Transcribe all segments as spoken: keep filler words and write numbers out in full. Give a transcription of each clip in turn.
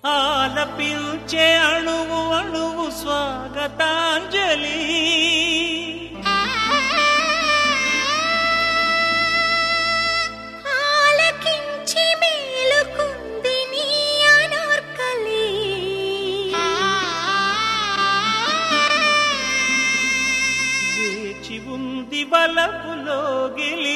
ఆలపించే అణువు అణువు స్వాగతాంజలి ఆలకించి మేలుకుంది నీ అనార్కలి వేచి ఉంది వలపులోగిలి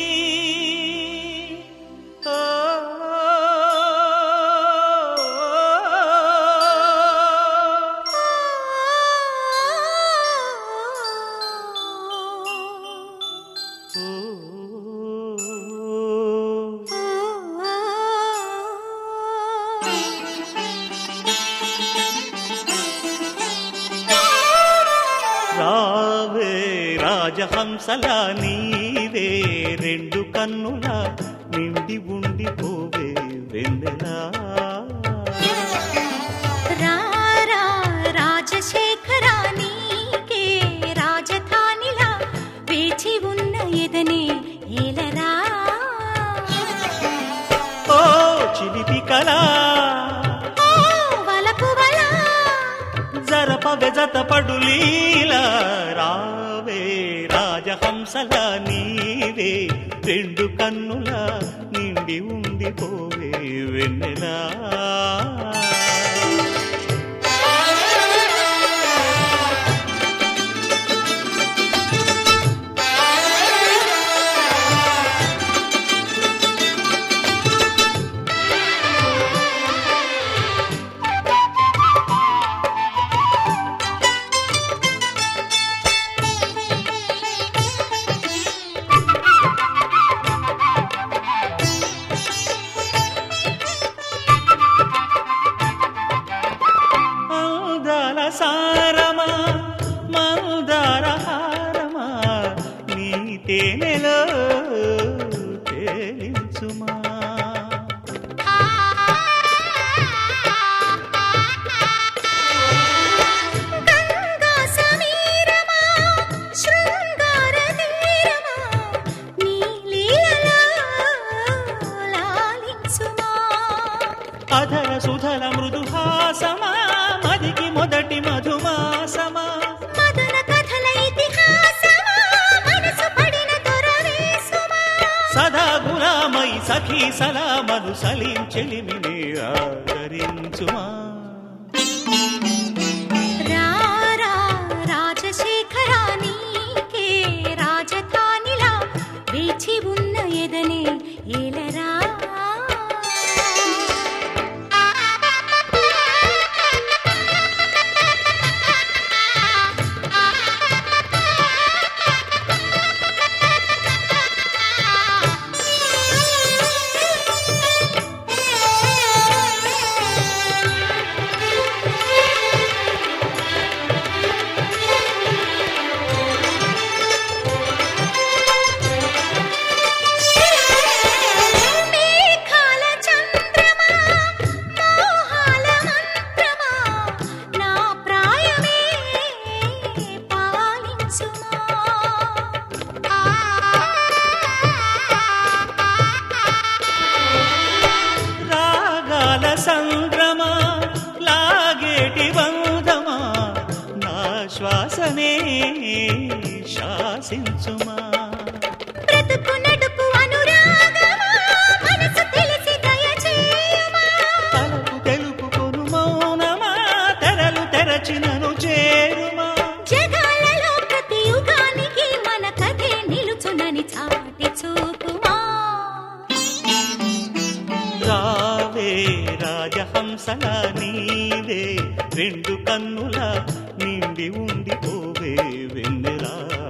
రావే రాజహంసలా నీవే రెండు కన్నులా నిండి ఉండి పోవే వెన్నెలా రారా రాజశేఖరా నీకే రాజధానిలా వేచి ఉన్న ఎదనే ఏలరా ఓ చిలిపి కళా జరపవె జతపడు లీలా రావే రాజహంసలా నీవే రెండు కన్నులా నిండి ఉండి పోవే వెన్నెలా సారమా మందారహారమా నీ తేనెలో తేలించుమా గంగా సమీరమా శృంగార తీరమా నీ లీలలో లాలించుమా అధర సుధల మృదుహాసమా మదికి మొదటి మధుమాసమా మదన కథల ఇతిహాసమా మనసు పడిన దొరవేసుమా సదా గులామై సఖీ సలామను సలీం చెలిమిని ఆదరించుమా రారా రాజశేఖరా నీకే రాజధానిలా వేచి ఉన్న ఎదనే ఏలరా సంద్రమా లాగేటి బంధమా నా శ్వాసనే శాసించుమా బ్రతుకు నడుపు అనురాగమా మనసు తెలిసి దయచేయుమా తలకు తెలుపుకొను మౌనమా తెరలు తెరచినను చేరుమా జగాలలో ప్రతి యుగానికి మన కథే నిలుచునని చాటి చూపుమా రావే రాజహంసలా నీవే రెండు కన్నులా నిండి ఉండి పోవే వెన్నెలా